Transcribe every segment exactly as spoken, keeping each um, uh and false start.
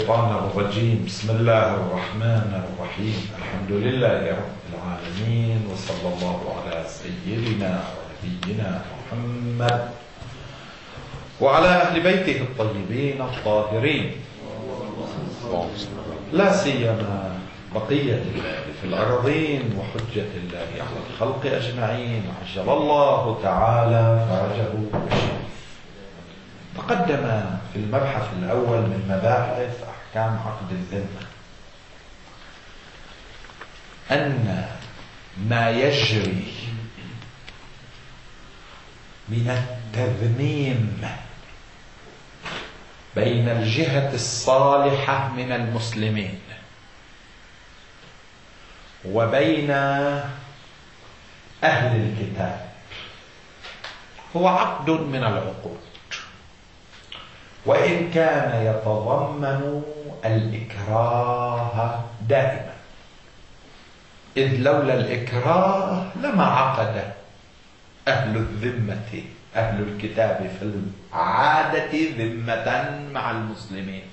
الشيطان الرجيم. بسم الله الرحمن الرحيم. الحمد لله رب العالمين، وصلى الله على سيدنا ونبينا محمد وعلى أهل بيته الطيبين الطاهرين، لا سيما بقية الله في الأرضين وحجة الله على الخلق أجمعين، عجل الله تعالى فرجه الشريف. تقدم في المبحث الأول من مباحث أحكام عقد الذمة أن ما يجري من التذميم بين الجهة الصالحة من المسلمين وبين أهل الكتاب هو عقد من العقود، وإن كان يتضمن الإكراه دائما، إذ لولا الإكراه لما عقد أهل الذمة أهل الكتاب في العادة ذمة مع المسلمين،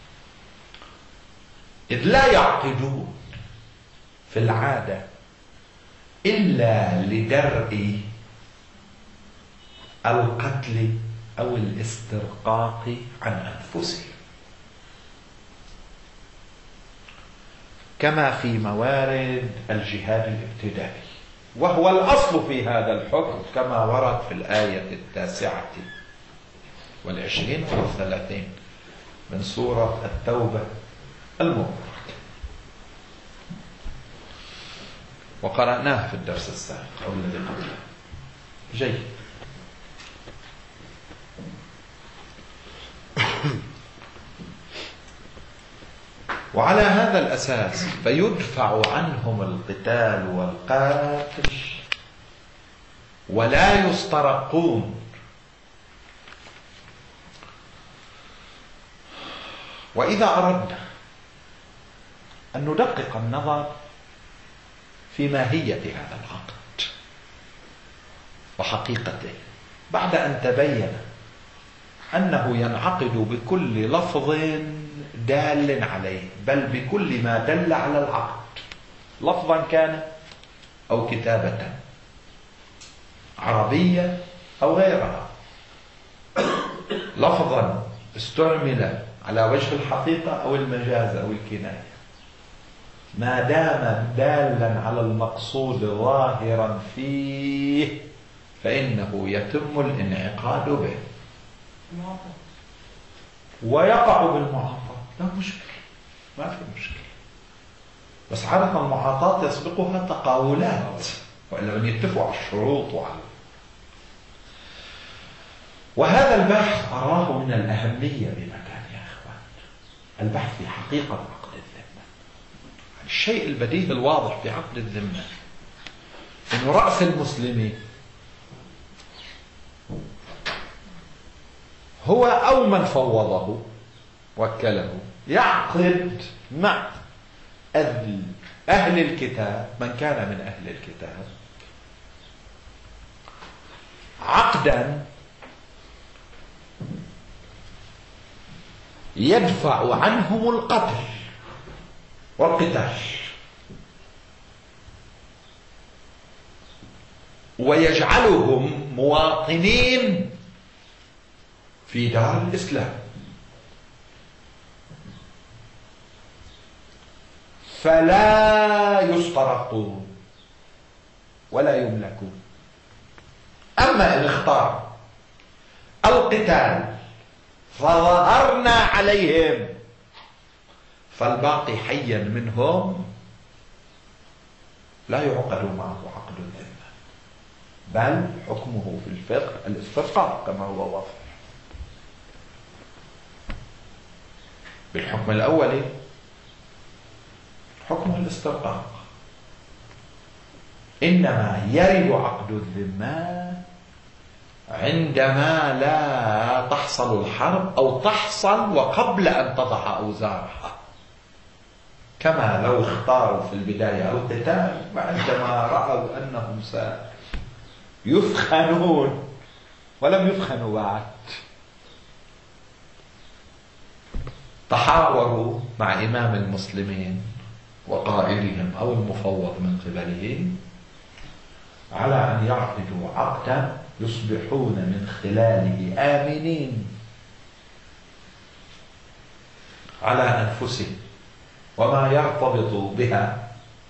إذ لا يعقدون في العادة إلا لدرء القتل أو الاسترقاق عن أنفسهم، كما في موارد الجهاد الابتدائي، وهو الأصل في هذا الحكم كما ورد في الآية التاسعة والعشرين والثلاثين من سورة التوبة المباركة، وقرأناه في الدرس السابق أو الذي قبله. جيد. وعلى هذا الأساس فيدفع عنهم القتال والقاتل ولا يسترقون، وإذا أردنا أن ندقق النظر في ماهية هذا العقد وحقيقته بعد أن تبين أنه ينعقد بكل لفظ دال عليه، بل بكل ما دل على العقد، لفظا كان أو كتابة عربية أو غيرها، لفظا استعمل على وجه الحقيقة أو المجاز أو الكناية، ما دام دالا على المقصود ظاهرا فيه فإنه يتم الانعقاد به ويقع بالمعاطاة. لا مشكلة، ما في مشكلة، بس عادة المعاطاة يسبقها تقاولات، وإلا من يتفقوا على الشروط وعلى. وهذا البحث أراه من الأهمية بمكان يا إخوان، البحث في حقيقة عقد الذمة. الشيء البديهي الواضح في عقد الذمة إن رأس المسلمين هو أو من فوضه وكله يعقد مع أهل أهل الكتاب، من كان من أهل الكتاب، عقدا يدفع عنهم القتل والقتال ويجعلهم مواطنين في دار الإسلام، فلا يسترقون ولا يملكون. أما إن اختار القتال فظهرنا عليهم فالباقي حيا منهم لا يعقد معه عقد الذمة، بل حكمه في الفقه الاسترقاق كما هو واضح. بالحكم الأولي حكم الاسترقاق، إنما يرد عقد الذمة عندما لا تحصل الحرب أو تحصل وقبل أن تضع أوزارها، كما لو اختاروا في البداية القتال وعندما رأوا أنهم سيثخنون ولم يثخنوا بعد تحاوروا مع إمام المسلمين وقائدهم أو المفوض من قبله على أن يعقدوا عقدا يصبحون من خلاله آمنين على أنفسهم وما يرتبط بها،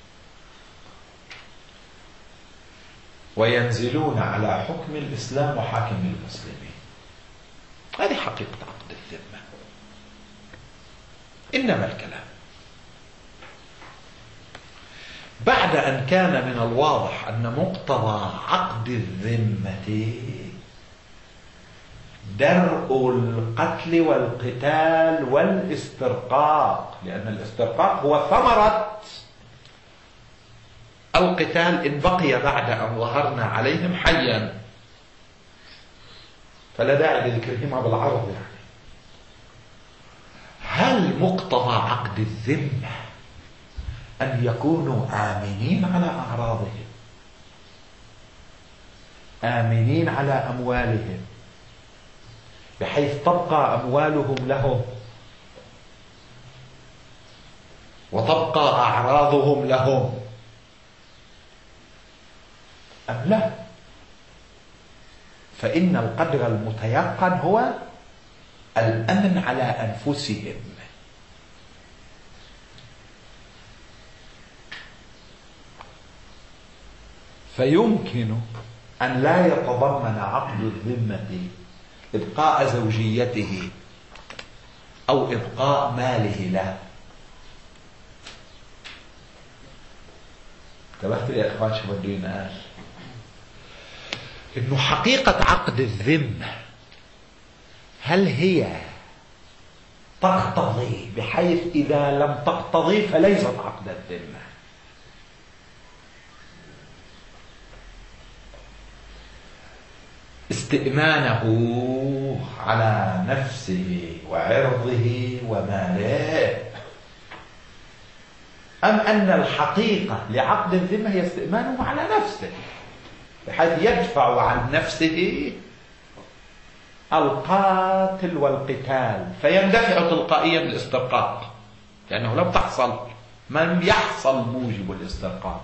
وينزلون على حكم الإسلام وحاكم المسلمين. هذه حقيقة عقد الذمة. إنما الكلام بعد أن كان من الواضح أن مقتضى عقد الذمة درء القتل والقتال والاسترقاق، لأن الاسترقاق هو ثمرة القتال إن بقي بعد أن ظهرنا عليهم حيا، فلا داعي لذكرهما بالعرض. يعني هل مقتضى عقد الذمة أن يكونوا آمنين على أعراضهم، آمنين على أموالهم، بحيث تبقى أموالهم لهم وتبقى أعراضهم لهم، أم لا؟ فإن القدر المتيقن هو الأمن على أنفسهم. فيمكن أن لا يتضمن عقد الذمة إبقاء زوجيته أو إبقاء ماله له. انتبهتوا يا إخوان شو بده ينقال؟ إنه حقيقة عقد الذمة هل هي تقتضي، بحيث إذا لم تقتضي فليست عقد الذمة، استئمانه على نفسه وعرضه وماله، أم أن الحقيقة لعقد الذمة هي استئمانه على نفسه، بحيث يدفع عن نفسه القاتل والقتال فيندفع تلقائيا الاسترقاق، لأنه لم تحصل من يحصل موجب الاسترقاق،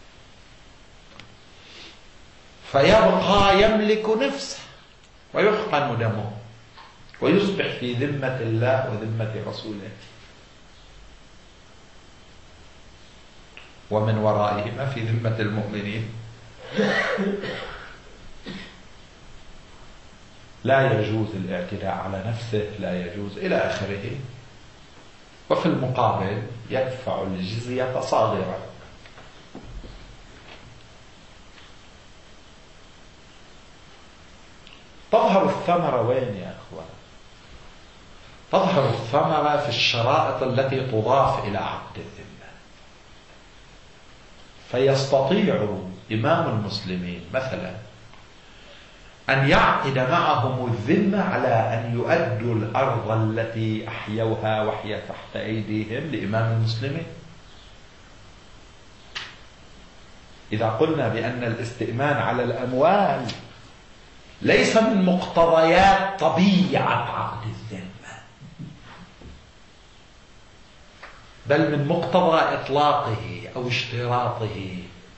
فيبقى يملك نفسه ويحقن دمه ويصبح في ذمة الله وذمة رسوله، ومن ورائهما في ذمة المؤمنين. لا يجوز الاعتداء على نفسه، لا يجوز إلى آخره. وفي المقابل يدفع الجزية صاغرا. تظهر الثمرة وين يا أخوان؟ تظهر الثمرة في الشرائط التي تضاف إلى عقد الذمة. فيستطيع إمام المسلمين مثلا أن يعقد معهم الذمة على أن يؤدوا الأرض التي أحيوها وهي تحت أيديهم لإمام المسلمين. إذا قلنا بأن الاستئمان على الأموال ليس من مقتضيات طبيعة عقد الذمة، بل من مقتضى إطلاقه أو اشتراطه،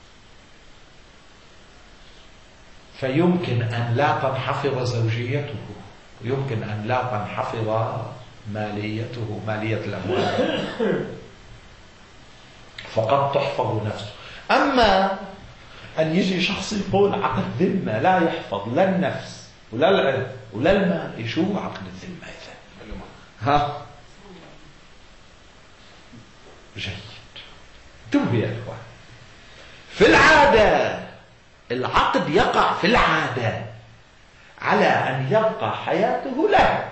فيمكن أن لا تنحفظ زوجيته، يمكن أن لا تنحفظ ماليته، مالية الأموال، فقد تحفظ نفسه. أما أن يجي شخص يقول عقد ذمة لا يحفظ لا النفس ولا العرض ولا المال، شو عقد الذمة إذا؟ ها جيد. انتبهوا يا إخوان، في العادة العقد يقع في العادة على أن يبقى حياته له،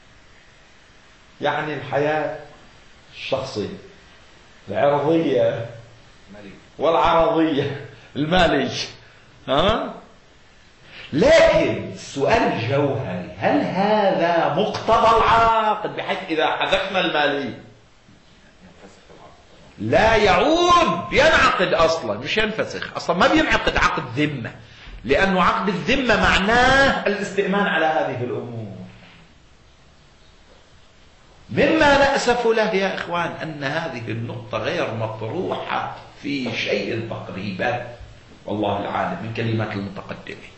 يعني الحياة الشخصية العرضية والعرضية المالية، ها؟ لكن السؤال الجوهري، هل هذا مقتضى العقد بحيث إذا حذفنا المالية لا يعود ينعقد أصلا، مش ينفسخ أصلا، ما بينعقد عقد ذمة، لأنه عقد الذمة معناه الاستئمان على هذه الأمور. مما نأسف له يا إخوان أن هذه النقطة غير مطروحة في شيء تقريبا، والله العالم، من كلمات المتقدمين.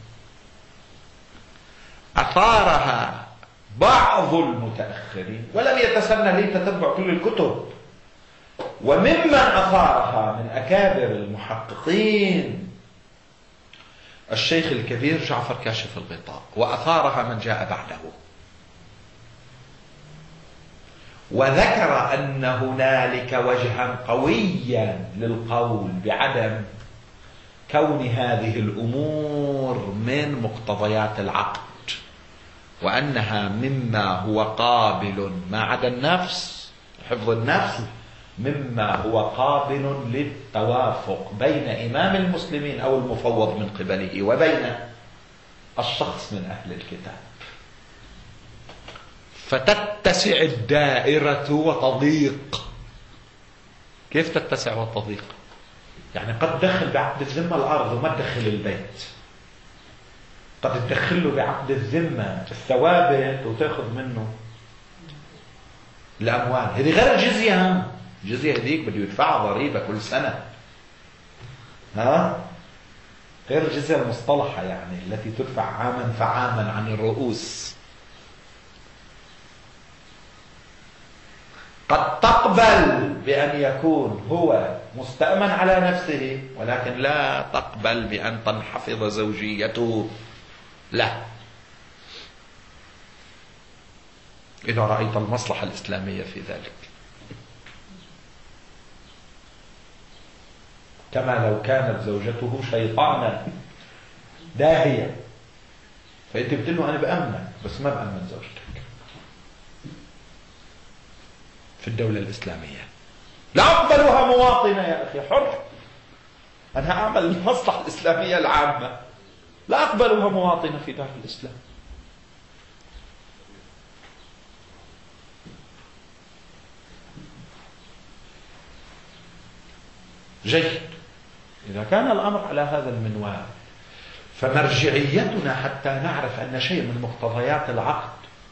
أثارها بعض المتأخرين ولم يتسنى لي تتبع كل الكتب، وممن أثارها من أكابر المحققين الشيخ الكبير جعفر كاشف الغطاء، وأثارها من جاء بعده، وذكر أن هنالك وجها قويا للقول بعدم كون هذه الأمور من مقتضيات العقد، وأنها مما هو قابل ما عدا النفس، حفظ النفس، مما هو قابل للتوافق بين إمام المسلمين أو المفوض من قبله وبين الشخص من أهل الكتاب، فتتسع الدائرة وتضيق. كيف تتسع وتضيق؟ يعني قد تدخل بعقد الذمة الأرض وما تدخل البيت، قد تدخل له بعقد الذمة الثوابت وتأخذ منه الأموال. هذه غير الجزية، الجزية هذيك بده يدفعها ضريبة كل سنة، ها؟ غير الجزية المصطلحة يعني التي تدفع عاما فعاما عن الرؤوس. قد تقبل بأن يكون هو مستأمن على نفسه، ولكن لا تقبل بأن تنحفظ زوجيته له، إذا رأيت المصلحة الإسلامية في ذلك. كما لو كانت زوجته شيطانا داهية، فأنت بتقول له أنا بأمنك بس ما بأمن زوجتك. في الدولة الإسلامية لا أقبلها مواطنة يا أخي حر، أنا أعمل المصلحة الإسلامية العامة، لا أقبلها مواطنة في دار الإسلام. جيد، إذا كان الأمر على هذا المنوال فمرجعيتنا حتى نعرف أن شيء من مقتضيات العقد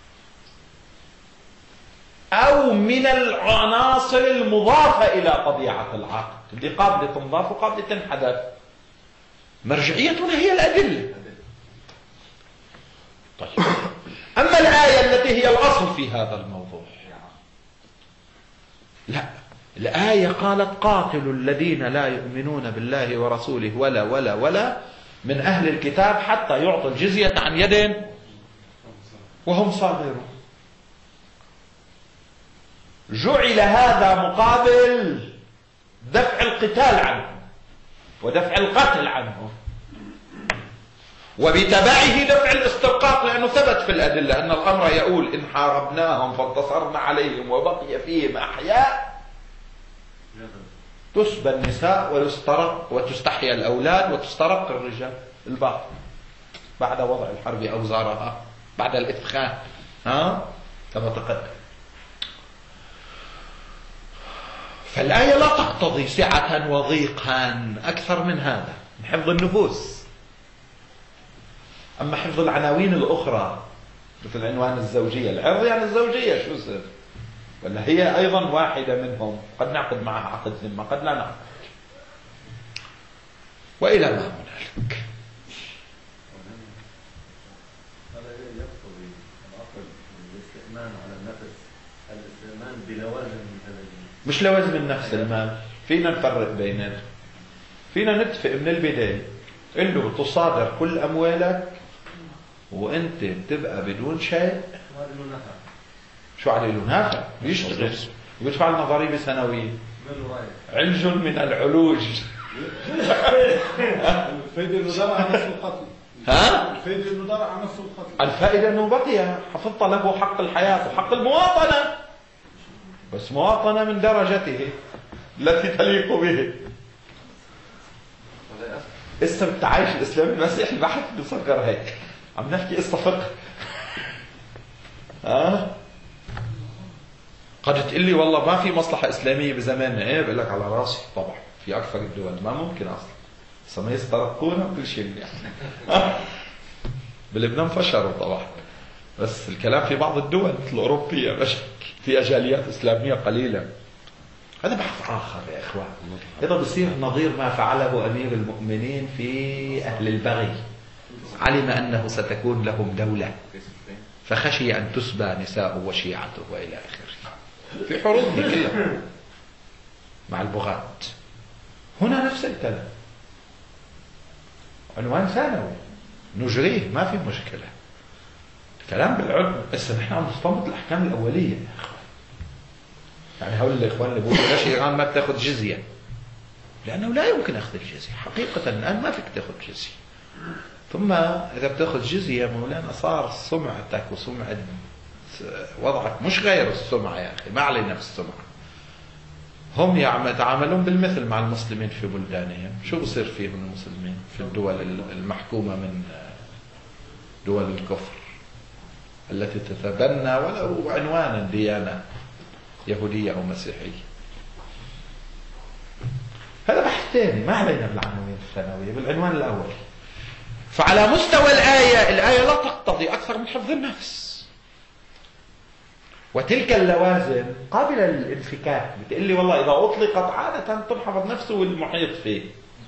أو من العناصر المضافة إلى طبيعة العقد اللي قابلة تنضاف وقابلة تنحذف، مرجعيتنا هي الأدلة. طيب، أما الآية التي هي الأصل في هذا الموضوع، لا، الآية قالت قاتلوا الذين لا يؤمنون بالله ورسوله ولا ولا ولا من أهل الكتاب حتى يعطوا الجزية عن يد وهم صاغرون. جعل هذا مقابل دفع القتال عنهم ودفع القتل عنهم، وبتبعه دفع الاسترقاق، لأنه ثبت في الأدلة أن الأمر يقول إن حاربناهم فانتصرنا عليهم وبقي فيهم أحياء تسبى النساء ويسترق وتستحيا الأولاد وتسترق الرجال الباقي بعد وضع الحرب أوزارها بعد الإثخان، ها كما تقدم. فالآية لا تقتضي سعة وضيقا أكثر من هذا من حفظ النفوس. أما حفظ العناوين الأخرى مثل عنوان الزوجية، العرض يعني الزوجية شو صار؟ ولا هي أيضا واحدة منهم، قد نعقد معها عقد ذمة قد لا نعقد، وإلى ما هنالك. هذا يقتضي العقد الاستئمان على النفس، الاستئمان بلوازم مش لوازم النفس المال. فينا نفرق بيننا، فينا نتفق من البداية قل له تصادر كل أموالك وأنت بتبقى بدون شيء. شو عليه له نافع؟ بيشتغل وبيدفع لنا ضريبة سنوية، علج من العلوج. الفائدة انه درع عن نفس القتل. ها؟ الفائدة انه درع عن نفس القتل. الفائدة انه بقي حفظت له حق الحياة وحق المواطنة، بس مواطنة من درجته التي تليق به. اسم التعايش الإسلامي المسيحي البحث بيصغر هيك، عم نحكي قصة فقه. ها؟ قد تقول لي والله ما في مصلحة إسلامية بزماننا، ايه بقول لك على راسي طبعا في أكثر الدول ما ممكن أصلا، بس ما يسترقونا وكل شيء يعني. بلبنان فشروا طبعا، بس الكلام في بعض الدول مثل الأوروبية مش فيها جاليات إسلامية قليلة. هذا بحث آخر يا إخوان. هذا بصير نظير ما فعله أمير المؤمنين في أهل البغي. علم أنه ستكون لهم دولة فخشي أن تسبى نساء وشيعته وإلى آخره في حروب كلها مع البغاة. هنا نفس الكلام، عنوان ثانوي نجريه ما في مشكلة، الكلام بالعلم. بس نحن عم نستنبط الأحكام الأولية يا إخوان. يعني هؤلاء الإخوان اللي بيقولوا ليش إيران ما بتاخذ جزية؟ لأنه لا يمكن أخذ الجزية حقيقة. الآن ما فيك تاخذ جزية. ثم إذا بتاخذ جزية مولانا صار سمعتك وسمعة وضعك مش غير السمعة يا أخي، ما علينا بالسمعة. هم يتعاملون بالمثل مع المسلمين في بلدانهم. شو بصير فيهم المسلمين في الدول المحكومة من دول الكفر التي تتبنى ولو عنوانا ديانة يهودية أو مسيحية؟ هذا بحث ثاني، ما علينا بالعناوين الثانوية. بالعنوان الأول، فعلى مستوى الآية، الآية لا تقتضي أكثر من حفظ النفس، وتلك اللوازم قابلة للانفكاك. بتقول لي والله إذا أطلقت عادة تنحفظ نفسه والمحيط فيه.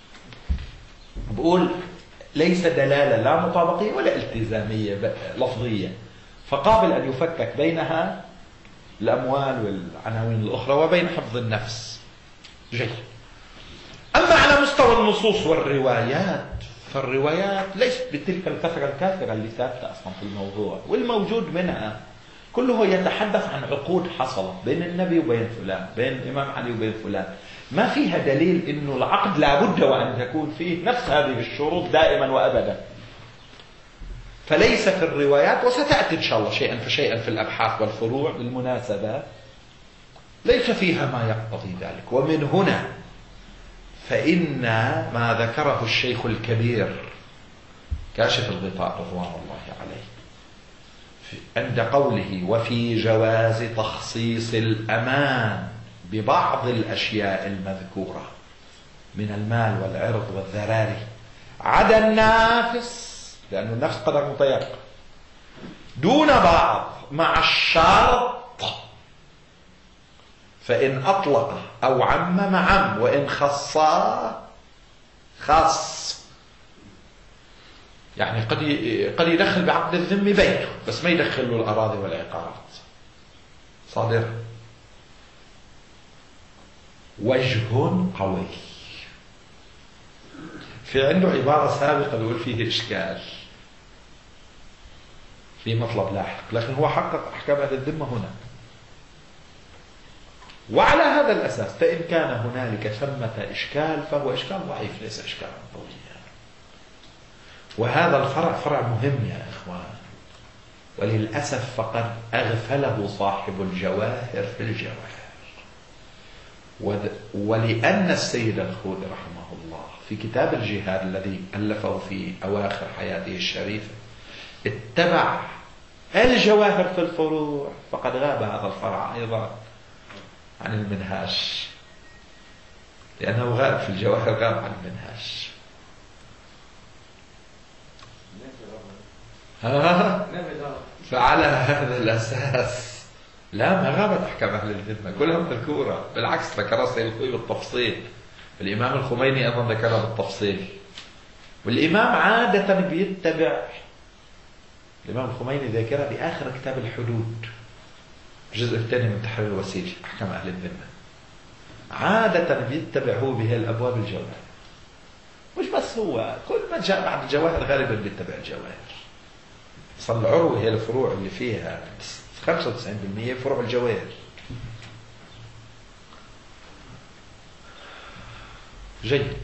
بقول ليس دلالة لا مطابقية ولا التزامية لفظية، فقابل أن يفكك بينها الأموال والعناوين الأخرى وبين حفظ النفس. جيد. أما على مستوى النصوص والروايات، فالروايات ليست بتلك الكثرة الكافرة اللي ثابتة أصلا في الموضوع، والموجود منها كله يتحدث عن عقود حصلت بين النبي وبين فلان، بين الإمام علي وبين فلان. ما فيها دليل إنه العقد لابد وأن تكون فيه نفس هذه الشروط دائما وأبدا. فليس في الروايات، وستأتي إن شاء الله شيئا فشيئا في الأبحاث والفروع بالمناسبة، ليس فيها ما يقتضي ذلك. ومن هنا فإن ما ذكره الشيخ الكبير كاشف الغطاء رضوان الله عليه عند قوله وفي جواز تخصيص الأمان ببعض الأشياء المذكورة من المال والعرض والذراري عدا النافس، لأن النفس قدر متيقن، دون بعض مع الشرط فإن أطلق أو عمم عم، وإن خصا خص. يعني قد قد يدخل بعقد الذم بيته بس ما يدخل له الأراضي والعقارات. صادر. وجه قوي. في عنده عبارة سابقة بيقول فيه إشكال في مطلب لاحق، لكن هو حقق أحكام أهل الذمة هنا. وعلى هذا الأساس فإن كان هنالك ثمة إشكال فهو إشكال ضعيف ليس إشكالا قويا. وهذا الفرع فرع مهم يا إخوان، وللأسف فقد أغفله صاحب الجواهر في الجواهر. ولأن السيد الخوئي رحمه الله في كتاب الجهاد الذي ألفه في أواخر حياته الشريفة اتبع الجواهر في الفروع، فقد غاب هذا الفرع أيضا عن المنهاج، لأنه غاب في الجواهر غاب عن المنهاج. ها؟ فعلى هذا الأساس لا، ما غابت أحكام أهل الذمة، كلها مذكورة. بالعكس ذكرها السيد الخوئي بالتفصيل، الإمام الخميني أيضا ذكرها بالتفصيل. والإمام عادة بيتبع، الإمام الخميني ذاكرها بآخر كتاب الحدود الجزء الثاني من تحرير الوسيلة أحكام أهل الذمة. عادة بيتبع هو بها الأبواب الجواهر، مش بس هو، كل ما جاء بعد الجواهر غالبا بيتبع الجواهر. صار العروة هي الفروع اللي فيها خمسة وتسعين بالمئة فروع الجواهر. جيد.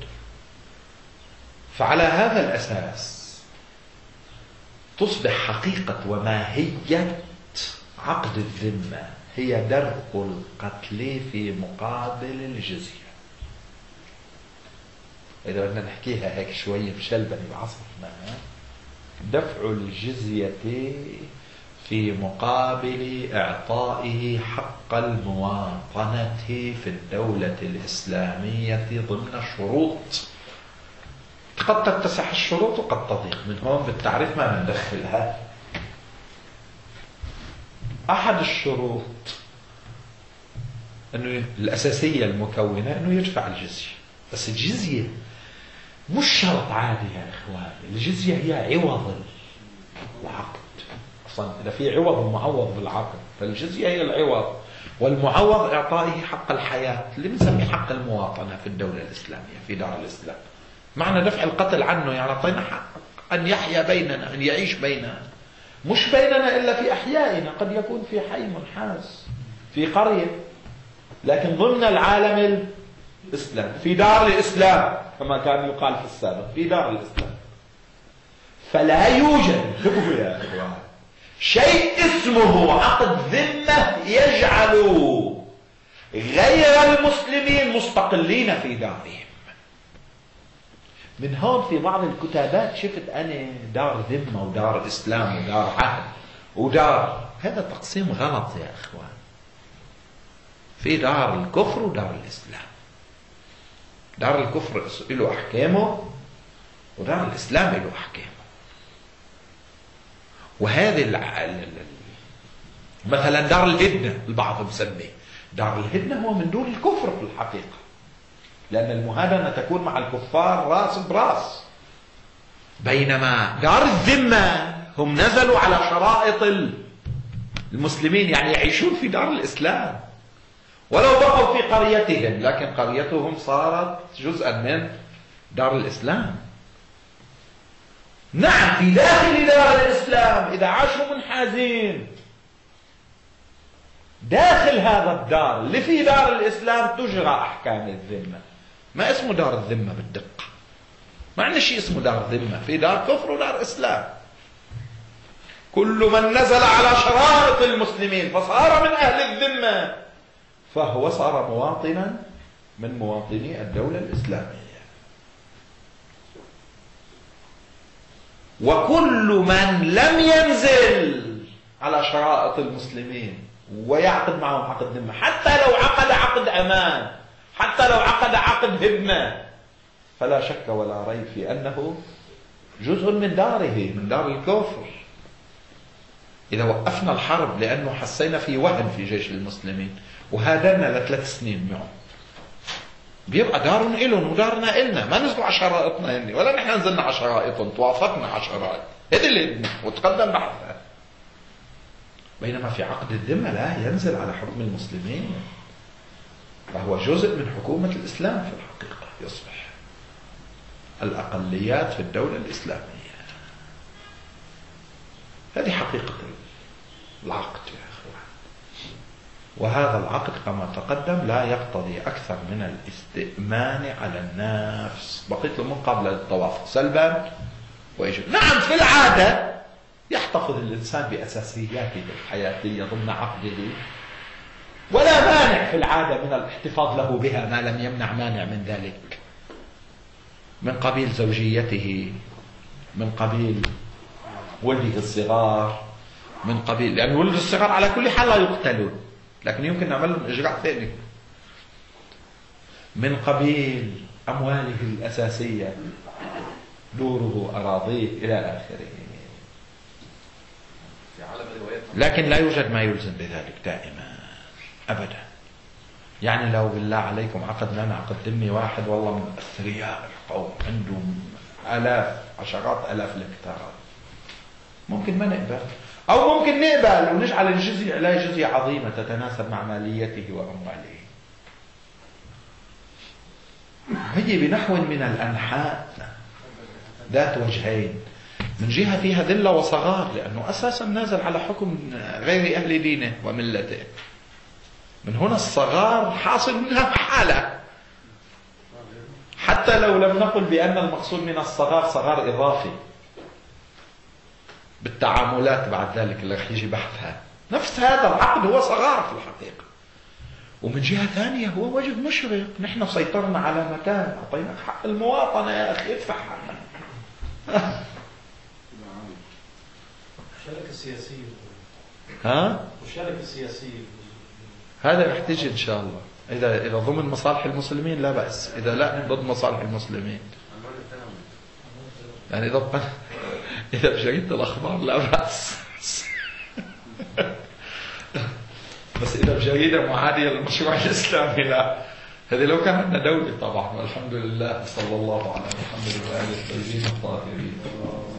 فعلى هذا الأساس تصبح حقيقة وماهية عقد الذمة هي درء القتل في مقابل الجزية. إذا بدنا نحكيها هيك شوية مشلبنة بعصرنا، دفع الجزية في مقابل إعطائه حق المواطنة في الدولة الإسلامية ضمن شروط قد تتسع الشروط وقد تضيق. من هون بالتعريف ما ندخلها، أحد الشروط أنه الأساسية المكونة أنه يدفع الجزية. بس الجزية مش شرط عادي يا إخوان، الجزية هي عوض العقد. أصلا إذا في عوض ومعوض بالعقد، فالجزية هي العوض، والمعوض إعطائه حق الحياة اللي بنسميه حق المواطنة في الدولة الإسلامية في دار الإسلام. معنى دفع القتل عنه يعني أعطينا حق أن يحيا بيننا، أن يعيش بيننا، مش بيننا إلا في أحيائنا، قد يكون في حي منحاس في قرية، لكن ضمن العالم الإسلام في دار الإسلام كما كان يقال في السابق، في دار الإسلام. فلا يوجد يا إخوان شيء اسمه عقد ذمة يجعل غير المسلمين مستقلين في دارهم. من هون في بعض الكتابات شفت أنا دار ذمة ودار إسلام ودار عهد ودار، هذا تقسيم غلط يا إخوان. في دار الكفر ودار الإسلام. دار الكفر له أحكامه ودار الإسلام له أحكامه. وهذه مثلا دار الهدنة البعض مسميه دار الهدنة هو من دور الكفر في الحقيقة، لأن المهادنة تكون مع الكفار راس براس، بينما دار الذمة هم نزلوا على شرائط المسلمين، يعني يعيشون في دار الإسلام ولو بقوا في قريتهم، لكن قريتهم صارت جزءا من دار الإسلام. نعم في داخل دار الإسلام إذا عاشوا منحازين داخل هذا الدار اللي في دار الإسلام تجرى أحكام الذمة. ما اسمه دار الذمة بالدقة، ما عندنا شيء اسمه دار ذمة، في دار كفر ودار إسلام. كل من نزل على شرائط المسلمين فصار من أهل الذمة فهو صار مواطنا من مواطني الدولة الإسلامية. وكل من لم ينزل على شرائط المسلمين ويعقد معهم عقد ذمة، حتى لو عقد عقد أمان، حتى لو عقد عقد هدنة، فلا شك ولا ريب في أنه جزء من داره، من دار الكفر. إذا وقفنا الحرب لأنه حسينا في وهن في جيش المسلمين وهادنا لثلاث سنين معه، بيبقى دارهم إلهم ودارنا إلنا، ما نزلوا على شرائطنا هني ولا نحن نزلنا على شرائطهم، توافقنا على شرائط هذه اللي وتقدم بحثها. بينما في عقد الذمة لا ينزل على حكم المسلمين، فهو جزء من حكومة الإسلام في الحقيقة، يصبح الأقليات في الدولة الإسلامية. هذه حقيقة العقد يا أخوان. وهذا العقد كما تقدم لا يقتضي أكثر من الاستئمان على النفس، بقيت له من قبل التوافق سلبا وإيجابا. نعم في العادة يحتفظ الإنسان بأساسياته الحياتية ضمن عقده، ولا مانع في العادة من الاحتفاظ له بها ما لم يمنع مانع من ذلك، من قبيل زوجيته، من قبيل ولده الصغار، من قبيل لأن ولد الصغار على كل حال لا يقتلون، لكن يمكن نعمل لهم إجراء ثاني، من قبيل أمواله الأساسية، دوره، أراضيه إلى آخره. لكن لا يوجد ما يلزم بذلك دائما أبدا. يعني لو بالله عليكم عقد لنا عقد ذمي واحد والله من أثرياء القوم عندهم آلاف عشرات آلاف الهكتارات، ممكن ما نقبل، أو ممكن نقبل ونجعل الجزية عليه جزية عظيمة تتناسب مع ماليته وأمواله. هي بنحو من الأنحاء ذات وجهين، من جهة فيها ذلة وصغار لأنه أساسا نازل على حكم غير أهل دينه وملته، من هنا الصغار حاصل منها محالة، حتى لو لم نقل بأن المقصود من الصغار صغار إضافي بالتعاملات بعد ذلك اللي رح يجي بحثها، نفس هذا العقد هو صغار في الحقيقة. ومن جهة ثانية هو وجه مشرق، نحن سيطرنا على مكان، أعطيناك حق المواطنة يا أخي ادفع حقنا. الشركة السياسية ها؟ والشركة السياسية هذا رح تجي إن شاء الله، إذا إذا ضمن مصالح المسلمين لا بأس، إذا لا ضد مصالح المسلمين. يعني إذا إذا بجريدة الأخبار لا بأس. بس إذا جيدة معادية للمشروع الإسلامي لا. هذه لو كان عندنا دولة طبعا، والحمد لله. صلى الله على محمد وآله الطيبين الطاهرين.